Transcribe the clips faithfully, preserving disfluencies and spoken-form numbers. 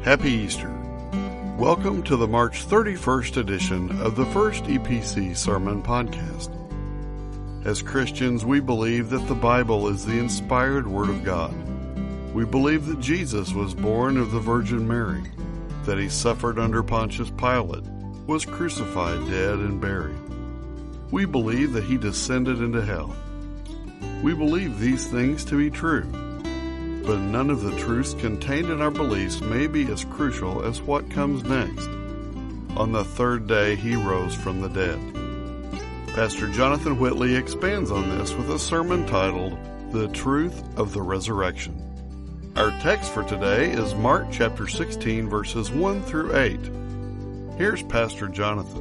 Happy Easter. Welcome to the March thirty-first edition of the First E P C Sermon Podcast. As Christians, we believe that the Bible is the inspired Word of God. We believe that Jesus was born of the Virgin Mary, that he suffered under Pontius Pilate, was crucified, dead, and buried. We believe that he descended into hell. We believe these things to be true, but none of the truths contained in our beliefs may be as crucial as what comes next. On the third day, he rose from the dead. Pastor Jonathan Whitley expands on this with a sermon titled, The Truth of the Resurrection. Our text for today is Mark chapter sixteen, verses one through eight. Here's Pastor Jonathan.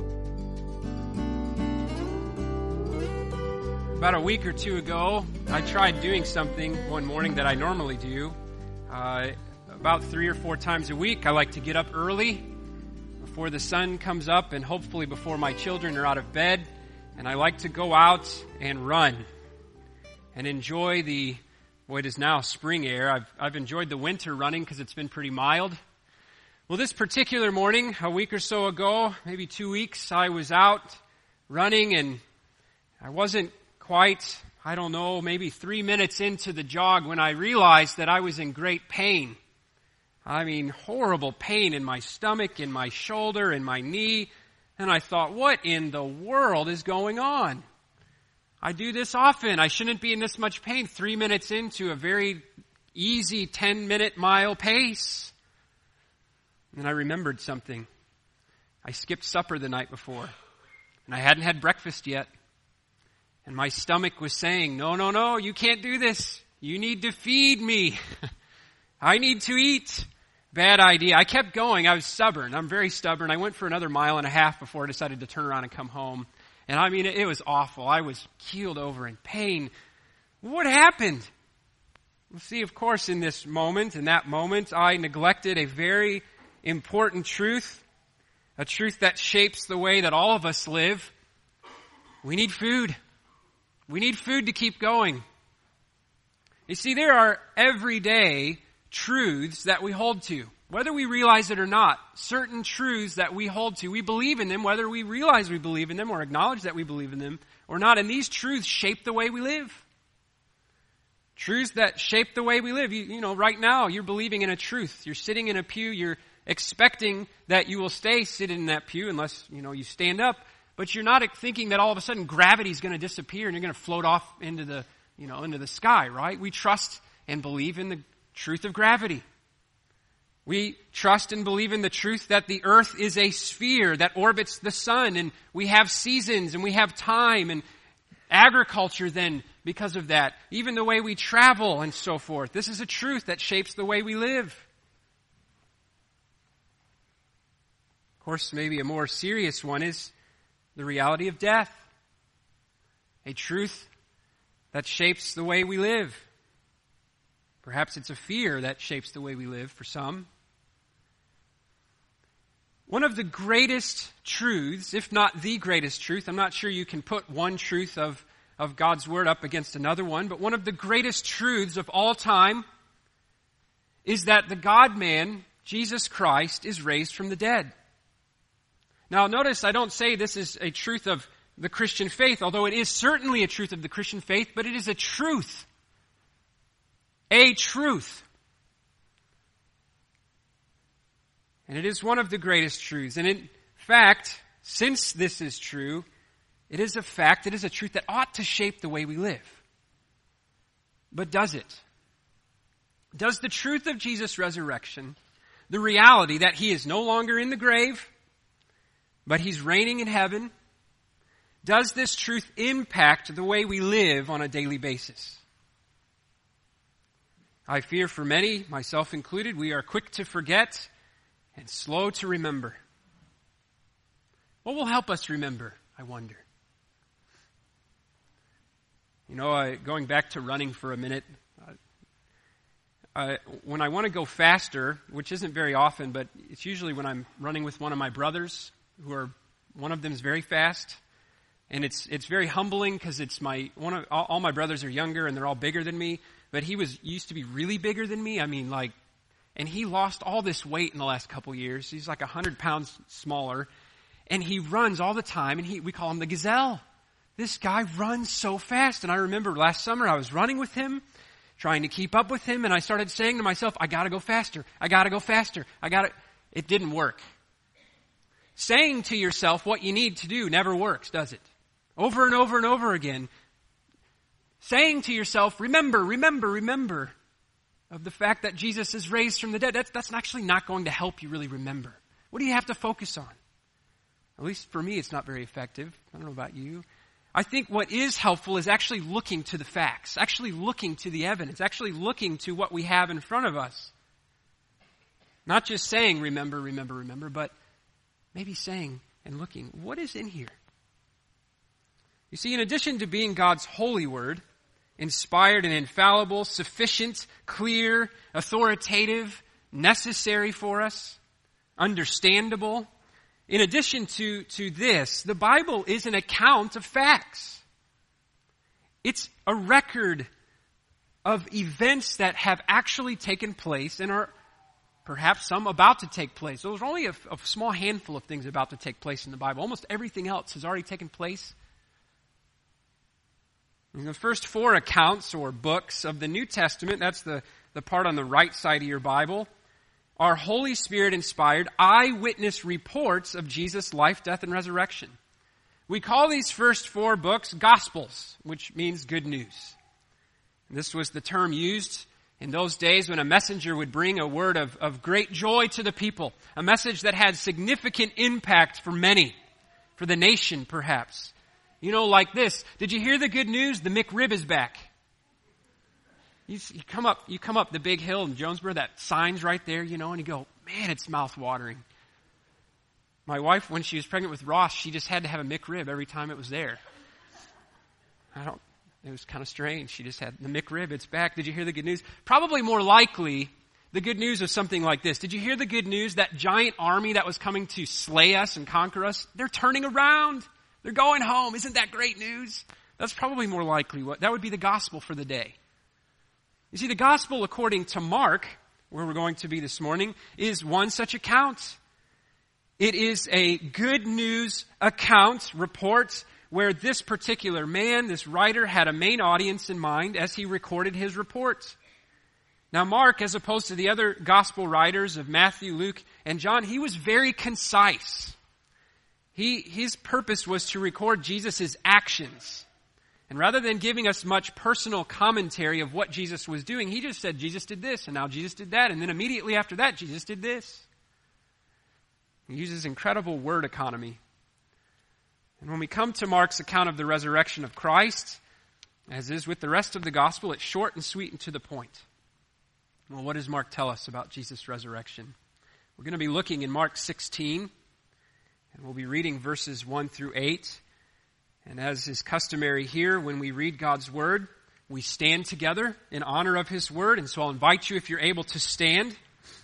About a week or two ago, I tried doing something one morning that I normally do. Uh, about three or four times a week, I like to get up early before the sun comes up and hopefully before my children are out of bed. And I like to go out and run and enjoy the, what is now spring air. I've, I've enjoyed the winter running because it's been pretty mild. Well, this particular morning, a week or so ago, maybe two weeks, I was out running and I wasn't quite, I don't know, maybe three minutes into the jog when I realized that I was in great pain. I mean, horrible pain in my stomach, in my shoulder, in my knee. And I thought, what in the world is going on? I do this often. I shouldn't be in this much pain three minutes into a very easy ten-minute mile pace. And I remembered something. I skipped supper the night before, and I hadn't had breakfast yet. And my stomach was saying, no, no, no, you can't do this. You need to feed me. I need to eat. Bad idea. I kept going. I was stubborn. I'm very stubborn. I went for another mile and a half before I decided to turn around and come home. And I mean, it, it was awful. I was keeled over in pain. What happened? Well, see, of course, in this moment, in that moment, I neglected a very important truth, a truth that shapes the way that all of us live. We need food. We need food to keep going. You see, there are everyday truths that we hold to, whether we realize it or not. Certain truths that we hold to, we believe in them, whether we realize we believe in them or acknowledge that we believe in them or not. And these truths shape the way we live. Truths that shape the way we live. You, you know, right now you're believing in a truth. You're sitting in a pew. You're expecting that you will stay sitting in that pew unless, you know, you stand up. But you're not thinking that all of a sudden gravity is going to disappear and you're going to float off into the, you know, into the sky, right? We trust and believe in the truth of gravity. We trust and believe in the truth that the earth is a sphere that orbits the sun, and we have seasons and we have time and agriculture then because of that. Even the way we travel and so forth. This is a truth that shapes the way we live. Of course, maybe a more serious one is the reality of death. A truth that shapes the way we live. Perhaps it's a fear that shapes the way we live for some. One of the greatest truths, if not the greatest truth, I'm not sure you can put one truth of, of God's Word up against another one, but one of the greatest truths of all time is that the God-man, Jesus Christ, is raised from the dead. Now notice I don't say this is a truth of the Christian faith, although it is certainly a truth of the Christian faith, but it is a truth. A truth. And it is one of the greatest truths. And in fact, since this is true, it is a fact, it is a truth that ought to shape the way we live. But does it? Does the truth of Jesus' resurrection, the reality that he is no longer in the grave, but he's reigning in heaven, does this truth impact the way we live on a daily basis? I fear for many, myself included, we are quick to forget and slow to remember. What will help us remember, I wonder? You know, I, going back to running for a minute, uh, I, when I want to go faster, which isn't very often, but it's usually when I'm running with one of my brothers, who are, one of them is very fast, and it's it's very humbling because it's my one of all, all my brothers are younger and they're all bigger than me, but he was used to be really bigger than me. I mean, like And he lost all this weight in the last couple years. He's like one hundred pounds smaller. And he runs all the time, and he, we call him the gazelle. This guy runs so fast. And I remember last summer I was running with him, trying to keep up with him, and I started saying to myself, I gotta go faster. I gotta go faster. I gotta... It didn't work. Saying to yourself what you need to do never works, does it? Over and over and over again. Saying to yourself, remember, remember, remember of the fact that Jesus is raised from the dead. That's, that's actually not going to help you really remember. What do you have to focus on? At least for me, it's not very effective. I don't know about you. I think what is helpful is actually looking to the facts, actually looking to the evidence, actually looking to what we have in front of us. Not just saying, remember, remember, remember, but maybe saying and looking, what is in here? You see, in addition to being God's holy word, inspired and infallible, sufficient, clear, authoritative, necessary for us, understandable, in addition to, to this, the Bible is an account of facts. It's a record of events that have actually taken place and are perhaps some about to take place. There's only a, a small handful of things about to take place in the Bible. Almost everything else has already taken place. In the first four accounts or books of the New Testament, that's the, the part on the right side of your Bible, are Holy Spirit inspired eyewitness reports of Jesus' life, death, and resurrection. We call these first four books Gospels, which means good news. And this was the term used in those days when a messenger would bring a word of, of great joy to the people, a message that had significant impact for many, for the nation perhaps. You know, like this, did you hear the good news? The McRib is back. You, you come up, you come up the big hill in Jonesboro, that sign's right there, you know, and you go, man, it's mouth-watering. My wife, when she was pregnant with Ross, she just had to have a McRib every time it was there. I don't, it was kind of strange. She just had the McRib, it's back. Did you hear the good news? Probably more likely, the good news was something like this. Did you hear the good news? That giant army that was coming to slay us and conquer us, they're turning around. They're going home. Isn't that great news? That's probably more likely what, that would be the gospel for the day. You see, the gospel according to Mark, where we're going to be this morning, is one such account. It is a good news account, report, where this particular man, this writer, had a main audience in mind as he recorded his report. Now Mark, as opposed to the other gospel writers of Matthew, Luke, and John, he was very concise. He, his purpose was to record Jesus' actions. And rather than giving us much personal commentary of what Jesus was doing, he just said, Jesus did this, and now Jesus did that, and then immediately after that, Jesus did this. He uses incredible word economy. And when we come to Mark's account of the resurrection of Christ, as is with the rest of the gospel, it's short and sweet and to the point. Well, what does Mark tell us about Jesus' resurrection? We're going to be looking in Mark sixteen, and we'll be reading verses one through eight. And as is customary here, when we read God's Word, we stand together in honor of His Word. And so I'll invite you, if you're able, to stand.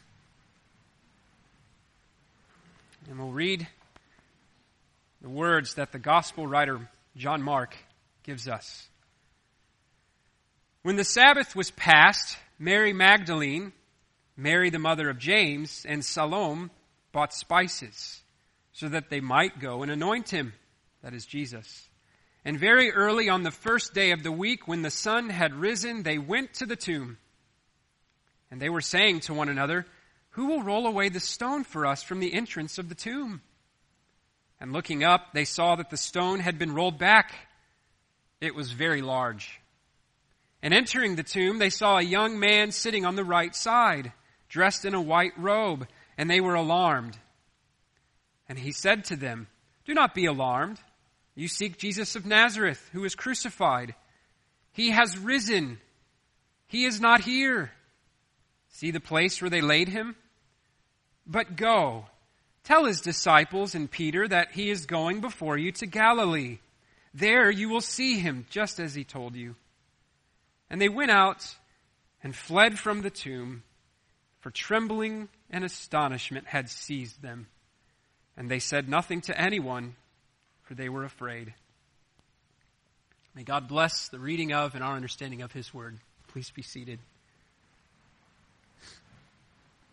And we'll read the words that the Gospel writer John Mark gives us. When the Sabbath was past, Mary Magdalene, Mary the mother of James, and Salome bought spices so that they might go and anoint Him, that is Jesus. And very early on the first day of the week, when the sun had risen, they went to the tomb. And they were saying to one another, who will roll away the stone for us from the entrance of the tomb? And looking up, they saw that the stone had been rolled back. It was very large. And entering the tomb, they saw a young man sitting on the right side, dressed in a white robe, and they were alarmed. And he said to them, do not be alarmed. You seek Jesus of Nazareth, who was crucified. He has risen. He is not here. See the place where they laid him? But go, tell his disciples and Peter that he is going before you to Galilee. There you will see him, just as he told you. And they went out and fled from the tomb, for trembling and astonishment had seized them. And they said nothing to anyone, for they were afraid. May God bless the reading of and our understanding of His Word. Please be seated.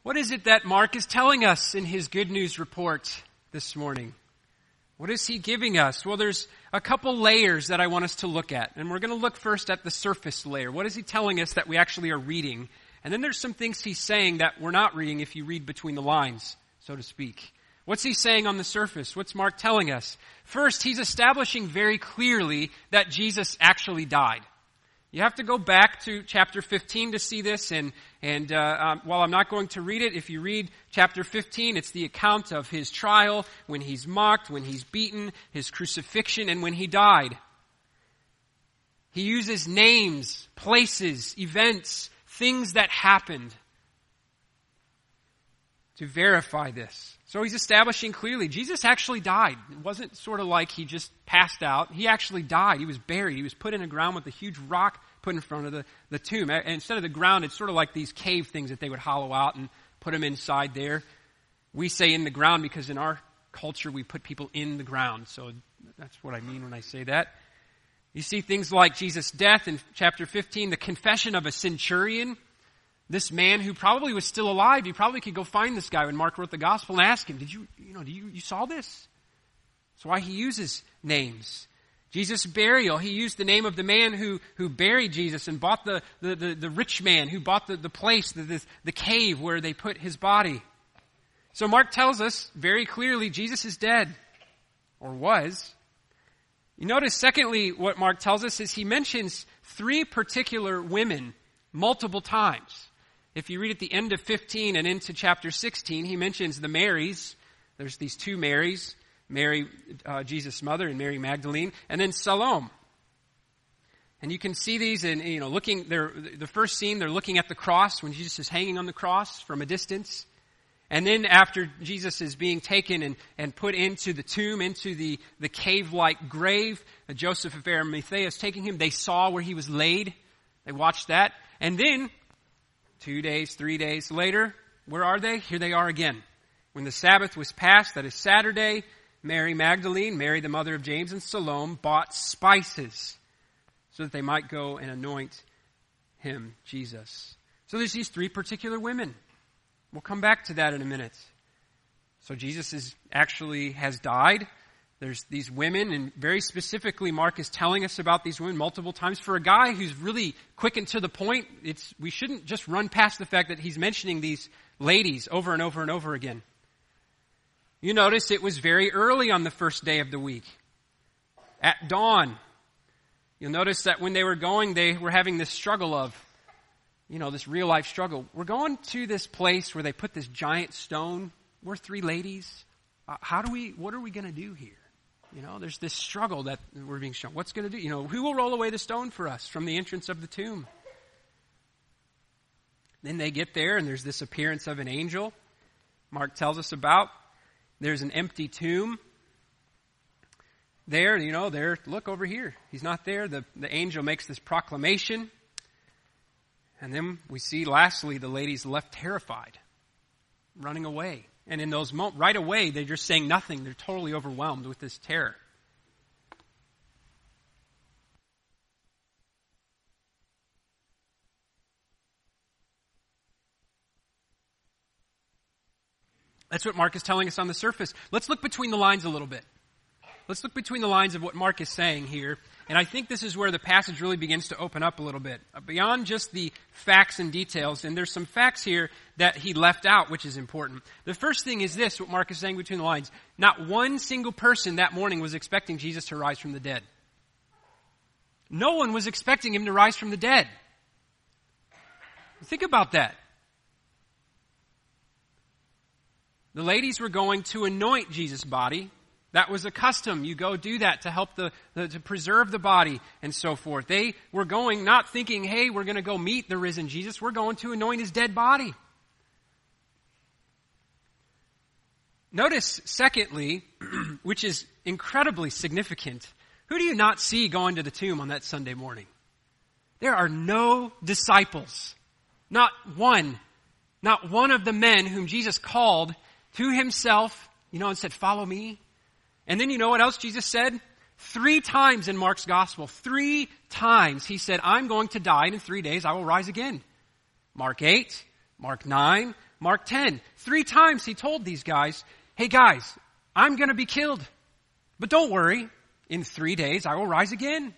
What is it that Mark is telling us in his good news report this morning? What is he giving us? Well, there's a couple layers that I want us to look at. And we're going to look first at the surface layer. What is he telling us that we actually are reading? And then there's some things he's saying that we're not reading if you read between the lines, so to speak. What's he saying on the surface? What's Mark telling us? First, he's establishing very clearly that Jesus actually died. You have to go back to chapter fifteen to see this, and and uh, um, while I'm not going to read it, if you read chapter fifteen, it's the account of his trial, when he's mocked, when he's beaten, his crucifixion, and when he died. He uses names, places, events, things that happened to verify this. So he's establishing clearly, Jesus actually died. It wasn't sort of like he just passed out. He actually died. He was buried. He was put in the ground with a huge rock put in front of the, the tomb. And instead of the ground, it's sort of like these cave things that they would hollow out and put him inside there. We say in the ground because in our culture we put people in the ground. So that's what I mean when I say that. You see things like Jesus' death in chapter fifteen, the confession of a centurion. This man who probably was still alive, you probably could go find this guy when Mark wrote the gospel and ask him, did you, you know, do you, you saw this? That's why he uses names. Jesus' burial, he used the name of the man who, who buried Jesus and bought the, the, the, the rich man who bought the, the place, the, the, the cave where they put his body. So Mark tells us very clearly Jesus is dead, or was. You notice, secondly, what Mark tells us is he mentions three particular women multiple times. If you read at the end of fifteen and into chapter sixteen, he mentions the Marys. There's these two Marys, Mary, uh, Jesus' mother, and Mary Magdalene, and then Salome. And you can see these in, you know, looking, they're, the first scene, they're looking at the cross when Jesus is hanging on the cross from a distance. And then after Jesus is being taken and, and put into the tomb, into the, the cave-like grave, uh, Joseph of Arimathea is taking him. They saw where he was laid. They watched that. And then, two days, three days later, where are they? Here they are again. When the Sabbath was passed, that is Saturday, Mary Magdalene, Mary the mother of James, and Salome bought spices so that they might go and anoint him, Jesus. So there's these three particular women. We'll come back to that in a minute. So Jesus is actually has died. There's these women, and very specifically, Mark is telling us about these women multiple times. For a guy who's really quick and to the point, it's we shouldn't just run past the fact that he's mentioning these ladies over and over and over again. You notice it was very early on the first day of the week, at dawn. You'll notice that when they were going, they were having this struggle of, you know, this real life struggle. We're going to this place where they put this giant stone. We're three ladies. Uh, how do we, what are we going to do here? You know, there's this struggle that we're being shown. What's going to do? You know, who will roll away the stone for us from the entrance of the tomb? Then they get there and there's this appearance of an angel. Mark tells us about. There's an empty tomb. There, you know, there, look over here. He's not there. The, the angel makes this proclamation. And then we see lastly the ladies left terrified, running away. And in those moments, right away, they're just saying nothing. They're totally overwhelmed with this terror. That's what Mark is telling us on the surface. Let's look between the lines a little bit. Let's look between the lines of what Mark is saying here. And I think this is where the passage really begins to open up a little bit. Beyond just the facts and details, and there's some facts here that he left out, which is important. The first thing is this, what Mark is saying between the lines. Not one single person that morning was expecting Jesus to rise from the dead. No one was expecting him to rise from the dead. Think about that. The ladies were going to anoint Jesus' body. That was a custom. You go do that to help the, the to preserve the body and so forth. They were going not thinking, hey, we're going to go meet the risen Jesus. We're going to anoint his dead body. Notice, secondly, which is incredibly significant, who do you not see going to the tomb on that Sunday morning? There are no disciples. Not one. Not one of the men whom Jesus called to himself, you know, and said, follow me. And then you know what else Jesus said? Three times in Mark's gospel, three times he said, I'm going to die, and in three days I will rise again. Mark eight, Mark nine, Mark ten. Three times he told these guys, hey guys, I'm going to be killed. But don't worry, in three days I will rise again.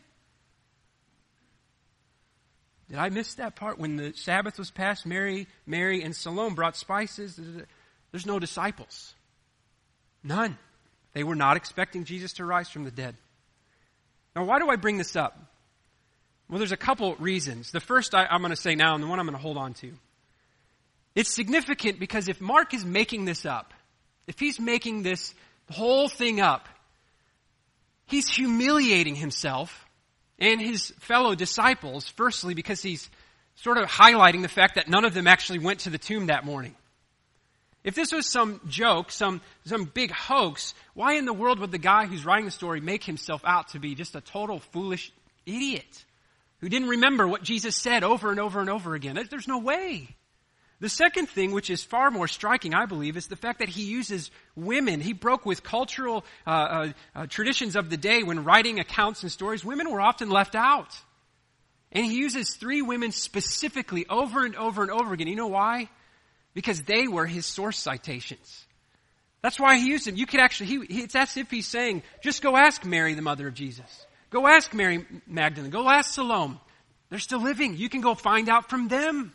Did I miss that part? When the Sabbath was passed, Mary, Mary and Salome brought spices. There's no disciples. None. They were not expecting Jesus to rise from the dead. Now, why do I bring this up? Well, there's a couple reasons. The first I, I'm going to say now, and the one I'm going to hold on to. It's significant because if Mark is making this up, if he's making this whole thing up, he's humiliating himself and his fellow disciples, firstly, because he's sort of highlighting the fact that none of them actually went to the tomb that morning. If this was some joke, some, some big hoax, why in the world would the guy who's writing the story make himself out to be just a total foolish idiot who didn't remember what Jesus said over and over and over again? There's no way. The second thing, which is far more striking, I believe, is the fact that he uses women. He broke with cultural uh, uh, uh, traditions of the day when writing accounts and stories. Women were often left out. And he uses three women specifically over and over and over again. You know why? Because they were his source citations. That's why he used them. You could actually, he, he, it's as if he's saying, just go ask Mary, the mother of Jesus. Go ask Mary Magdalene. Go ask Salome. They're still living. You can go find out from them.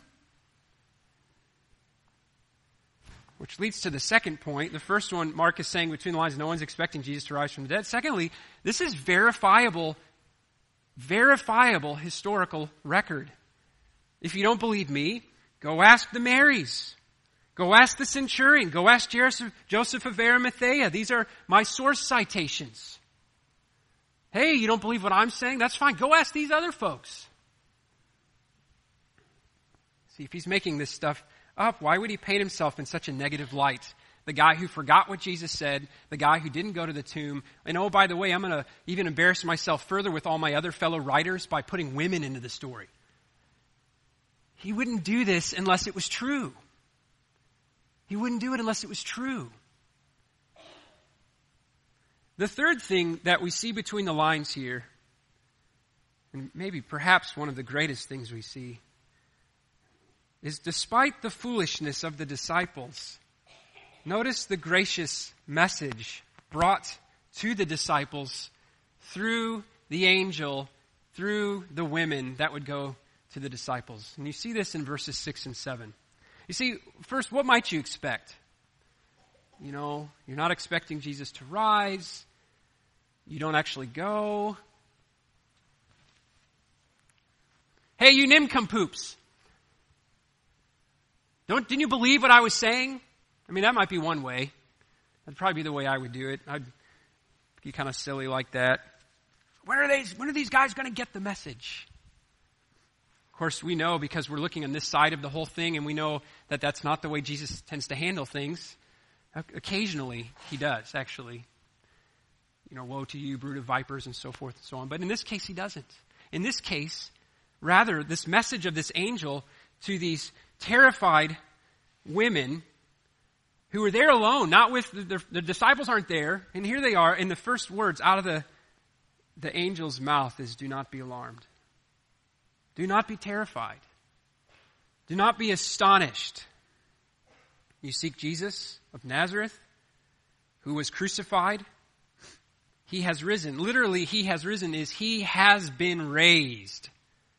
Which leads to the second point. The first one, Mark is saying between the lines, no one's expecting Jesus to rise from the dead. Secondly, this is verifiable, verifiable historical record. If you don't believe me, go ask the Marys. Go ask the centurion. Go ask Joseph of Arimathea. These are my source citations. Hey, you don't believe what I'm saying? That's fine. Go ask these other folks. See, if he's making this stuff up, why would he paint himself in such a negative light? The guy who forgot what Jesus said, the guy who didn't go to the tomb. And oh, by the way, I'm going to even embarrass myself further with all my other fellow writers by putting women into the story. He wouldn't do this unless it was true. He wouldn't do it unless it was true. The third thing that we see between the lines here, and maybe perhaps one of the greatest things we see, is despite the foolishness of the disciples, notice the gracious message brought to the disciples through the angel, through the women that would go to the disciples. And you see this in verses six and seven. You see, first, what might you expect? You know, you're not expecting Jesus to rise. You don't actually go. Hey, you nincompoops. Don't, didn't you believe what I was saying? I mean, that might be one way. That'd probably be the way I would do it. I'd be kind of silly like that. When are they, when are these guys going to get the message? Of course, we know because we're looking on this side of the whole thing, and we know that that's not the way Jesus tends to handle things. Occasionally, he does, actually. You know, woe to you, brood of vipers, and so forth and so on. But in this case, he doesn't. In this case, rather, this message of this angel to these terrified women who are there alone, not with, the, the disciples aren't there, and here they are, and the first words out of the, the angel's mouth is, do not be alarmed. Do not be terrified. Do not be astonished. You seek Jesus of Nazareth, who was crucified. He has risen. Literally, he has risen is he has been raised.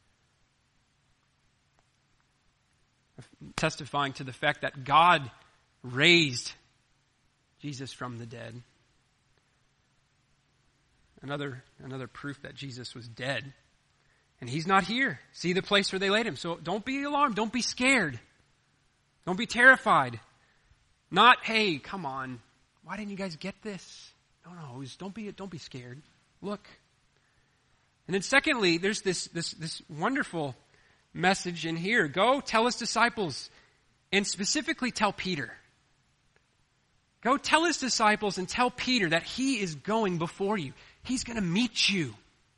Testifying to the fact that God raised Jesus from the dead. Another, another proof that Jesus was dead. And he's not here. See the place where they laid him. So don't be alarmed. Don't be scared. Don't be terrified. Not, hey, come on. Why didn't you guys get this? No, no. It was, don't be, don't be scared. Look. And then secondly, there's this, this, this wonderful message in here. Go tell his disciples, and specifically tell Peter. Go tell his disciples and tell Peter that he is going before you. He's going to meet you.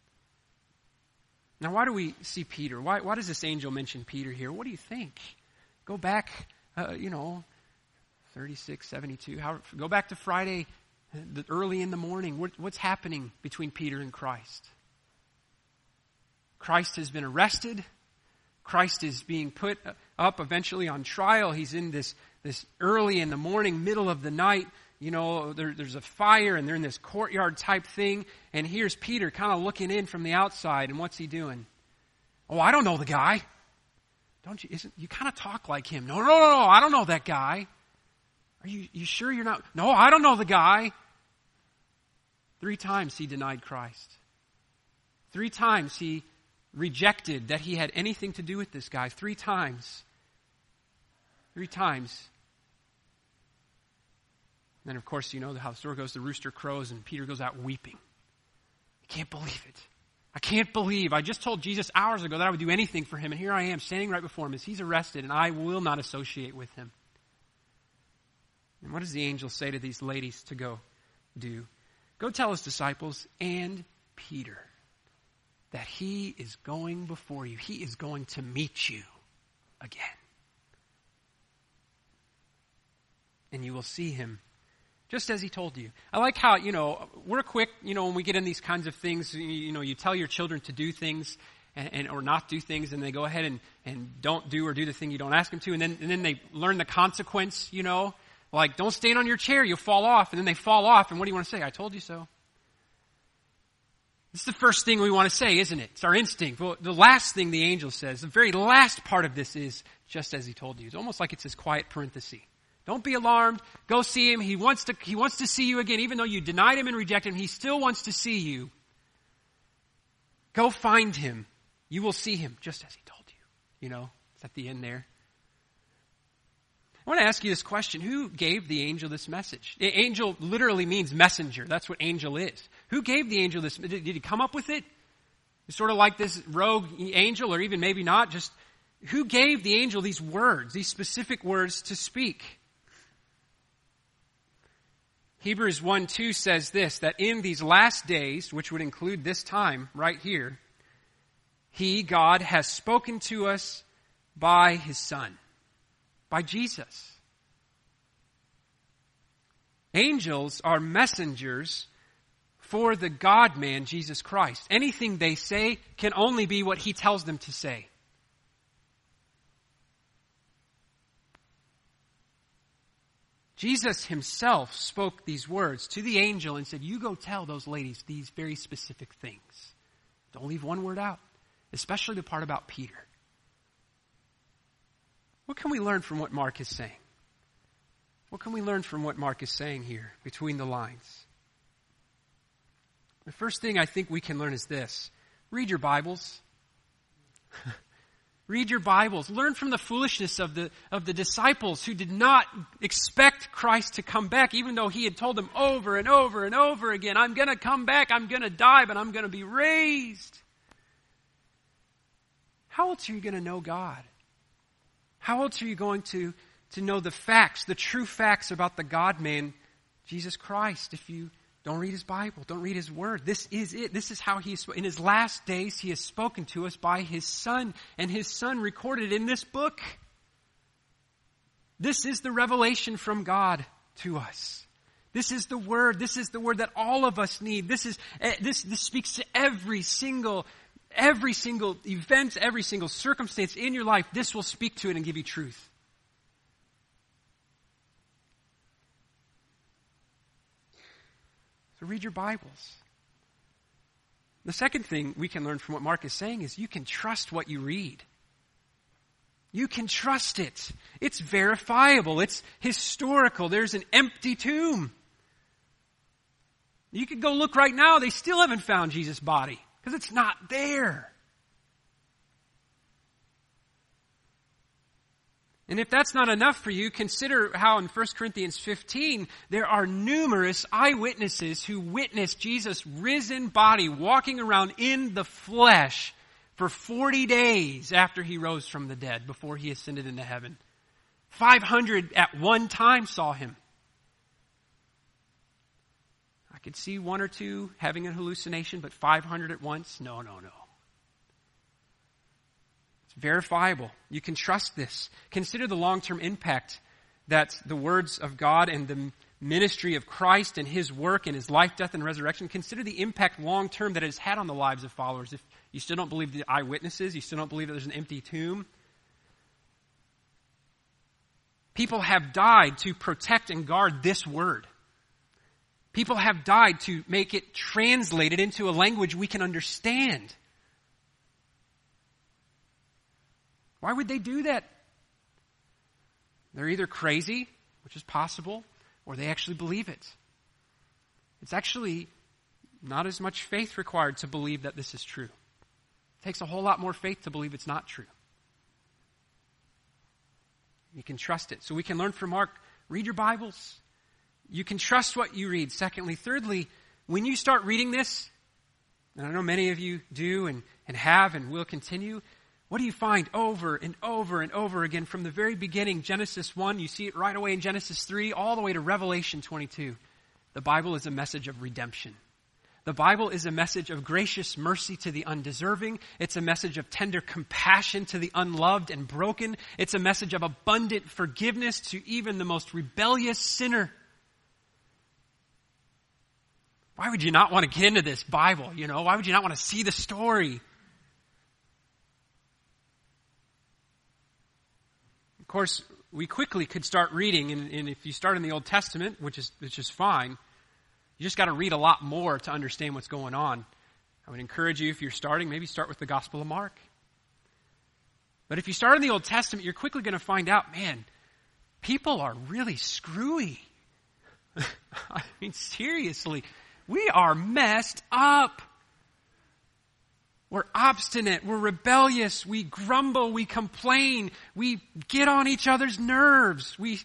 Now, why do we see Peter? Why, why does this angel mention Peter here? What do you think? Go back, uh, you know, thirty-six, seventy-two. How, go back to Friday, the, early in the morning. What, what's happening between Peter and Christ? Christ has been arrested. Christ is being put up eventually on trial. He's in this this early in the morning, middle of the night. You know, there, there's a fire and they're in this courtyard type thing. And here's Peter kind of looking in from the outside. And what's he doing? Oh, I don't know the guy. Don't you? Isn't, you kind of talk like him. No, no, no, no, I don't know that guy. Are you, you sure you're not? No, I don't know the guy. Three times he denied Christ. Three times he rejected that he had anything to do with this guy. Three times. Three times. And then, of course, you know how the story goes. The rooster crows and Peter goes out weeping. I can't believe it. I can't believe. I just told Jesus hours ago that I would do anything for him. And here I am standing right before him as he's arrested and I will not associate with him. And what does the angel say to these ladies to go do? Go tell his disciples and Peter that he is going before you. He is going to meet you again. And you will see him just as he told you. I like how, you know, we're quick, you know, when we get in these kinds of things, you, you know, you tell your children to do things and, and or not do things, and they go ahead and, and don't do or do the thing you don't ask them to, and then and then they learn the consequence, you know, like don't stand on your chair, you'll fall off, and then they fall off, and what do you want to say? I told you so. This is the first thing we want to say, isn't it? It's our instinct. Well, the last thing the angel says, the very last part of this is just as he told you. It's almost like it's his quiet parenthesis. Don't be alarmed. Go see him. He wants to, he wants to see you again. Even though you denied him and rejected him, he still wants to see you. Go find him. You will see him just as he told you. You know, it's at the end there. I want to ask you this question. Who gave the angel this message? Angel literally means messenger. That's what angel is. Who gave the angel this? Did he come up with it? It's sort of like this rogue angel, or even maybe not. Just who gave the angel these words, these specific words to speak? Hebrews one two says this, that in these last days, which would include this time right here, He, God, has spoken to us by His Son, by Jesus. Angels are messengers for the God-man, Jesus Christ. Anything they say can only be what He tells them to say. Jesus Himself spoke these words to the angel and said, you go tell those ladies these very specific things. Don't leave one word out, especially the part about Peter. What can we learn from what Mark is saying? What can we learn from what Mark is saying here between the lines? The first thing I think we can learn is this. Read your Bibles. Read your Bibles. Learn from the foolishness of the, of the disciples who did not expect Christ to come back, even though He had told them over and over and over again, I'm going to come back, I'm going to die, but I'm going to be raised. How else are you going to know God? How else are you going to, to know the facts, the true facts about the God-man, Jesus Christ, if you don't read His Bible, don't read His Word? This is it. This is how He is. In His last days, He has spoken to us by His Son, and His Son recorded in this book. This is the revelation from God to us. This is the Word. This is the Word that all of us need. This is this. This speaks to every single, every single event, every single circumstance in your life. This will speak to it and give you truth. So read your Bibles. The second thing we can learn from what Mark is saying is you can trust what you read. You can trust it. It's verifiable. It's historical. There's an empty tomb. You could go look right now. They still haven't found Jesus' body because it's not there. And if that's not enough for you, consider how in First Corinthians fifteen, there are numerous eyewitnesses who witnessed Jesus' risen body walking around in the flesh for forty days after He rose from the dead, before He ascended into heaven. five hundred at one time saw Him. I could see one or two having a hallucination, but five hundred at once? No, no, no. Verifiable. You can trust this. Consider the long-term impact that the words of God and the ministry of Christ and His work and His life, death, and resurrection, consider the impact long-term that it has had on the lives of followers. If you still don't believe the eyewitnesses, you still don't believe that there's an empty tomb, People have died to protect and guard this word. People have died to make it translated into a language we can understand. Why would they do that? They're either crazy, which is possible, or they actually believe it. It's actually not as much faith required to believe that this is true. It takes a whole lot more faith to believe it's not true. You can trust it. So we can learn from Mark. Read your Bibles. You can trust what you read. Secondly, thirdly, when you start reading this, and I know many of you do and, and have and will continue, what do you find over and over and over again from the very beginning, Genesis one, you see it right away in Genesis three, all the way to Revelation twenty-two. The Bible is a message of redemption. The Bible is a message of gracious mercy to the undeserving. It's a message of tender compassion to the unloved and broken. It's a message of abundant forgiveness to even the most rebellious sinner. Why would you not want to get into this Bible? You know, why would you not want to see the story? Of course, we quickly could start reading, and, and if you start in the Old Testament, which is which is fine, you just got to read a lot more to understand what's going on. I would encourage you, if you're starting, maybe start with the Gospel of Mark. But if you start in the Old Testament, you're quickly going to find out, man, people are really screwy. I mean, seriously. We are messed up. We're obstinate. We're rebellious. We grumble. We complain. We get on each other's nerves. We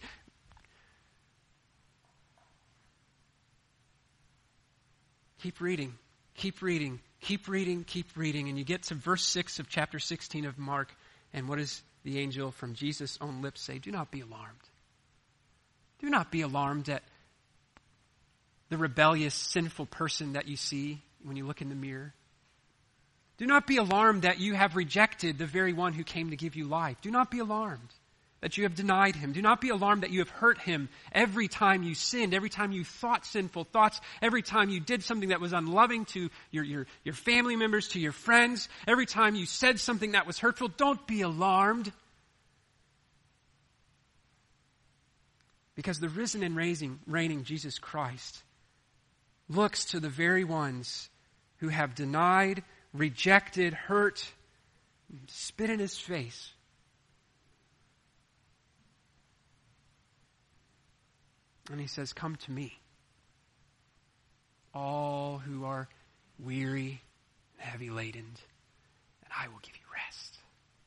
keep reading, keep reading, keep reading, keep reading. And you get to verse six of chapter sixteen of Mark. And what does the angel from Jesus' own lips say? Do not be alarmed. Do not be alarmed at the rebellious, sinful person that you see when you look in the mirror. Do not be alarmed that you have rejected the very one who came to give you life. Do not be alarmed that you have denied him. Do not be alarmed that you have hurt him every time you sinned, every time you thought sinful thoughts, every time you did something that was unloving to your, your, your family members, to your friends, every time you said something that was hurtful. Don't be alarmed. Because the risen and reigning, reigning Jesus Christ looks to the very ones who have denied, rejected, hurt, spit in his face. And he says, come to me, all who are weary and heavy laden, and I will give you rest.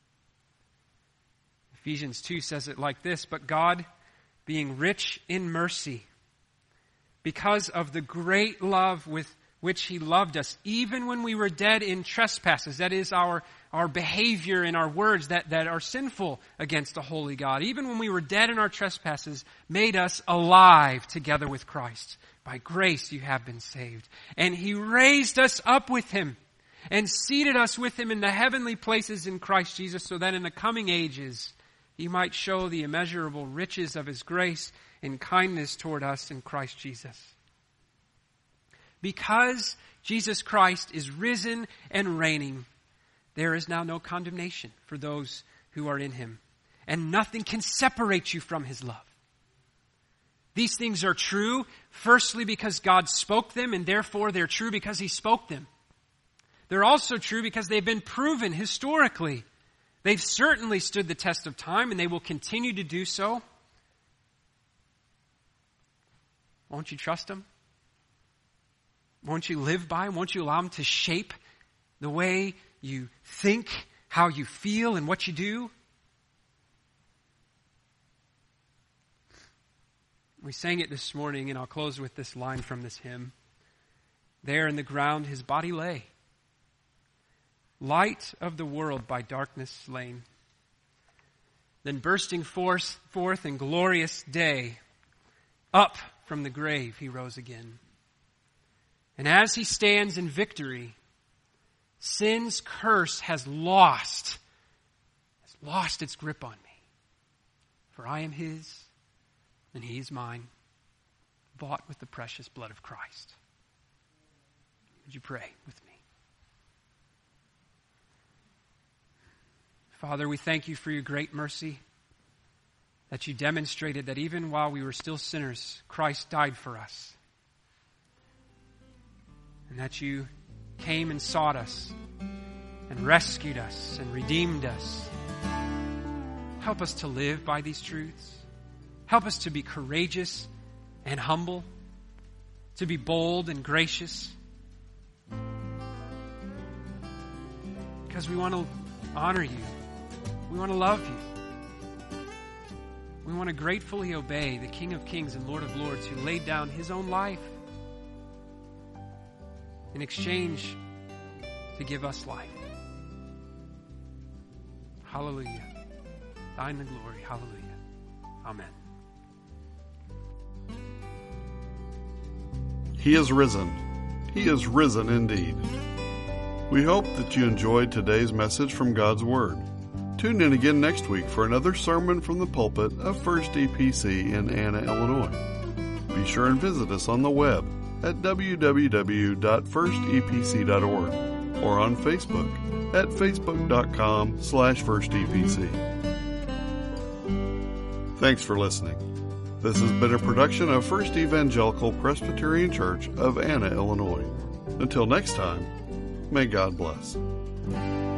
Ephesians two says it like this, but God, being rich in mercy, because of the great love with which he loved us, even when we were dead in trespasses, that is our, our behavior and our words that, that are sinful against a holy God, even when we were dead in our trespasses, made us alive together with Christ. By grace you have been saved. And he raised us up with him and seated us with him in the heavenly places in Christ Jesus, so that in the coming ages he might show the immeasurable riches of his grace and kindness toward us in Christ Jesus. Because Jesus Christ is risen and reigning, there is now no condemnation for those who are in him. And nothing can separate you from his love. These things are true, firstly, because God spoke them, and therefore they're true because he spoke them. They're also true because they've been proven historically. They've certainly stood the test of time, and they will continue to do so. Won't you trust him? Won't you live by him? Won't you allow him to shape the way you think, how you feel, and what you do? We sang it this morning, and I'll close with this line from this hymn. There in the ground his body lay, light of the world by darkness slain. Then bursting forth, forth in glorious day, up from the grave he rose again. And as he stands in victory, sin's curse has lost, has lost its grip on me. For I am his, and he is mine, bought with the precious blood of Christ. Would you pray with me? Father, we thank you for your great mercy. that you demonstrated that even while we were still sinners, Christ died for us. And that you came and sought us and rescued us and redeemed us. Help us to live by these truths. Help us to be courageous and humble, to be bold and gracious. Because we want to honor you. We want to love you. We want to gratefully obey the King of Kings and Lord of Lords who laid down his own life in exchange to give us life. Hallelujah. Thine the glory. Hallelujah. Amen. He is risen. He is risen indeed. We hope that you enjoyed today's message from God's Word. Tune in again next week for another sermon from the pulpit of First E P C in Anna, Illinois. Be sure and visit us on the web at w w w dot first e p c dot org or on Facebook at facebook.com slash firstepc. Thanks for listening. This has been a production of First Evangelical Presbyterian Church of Anna, Illinois. Until next time, may God bless.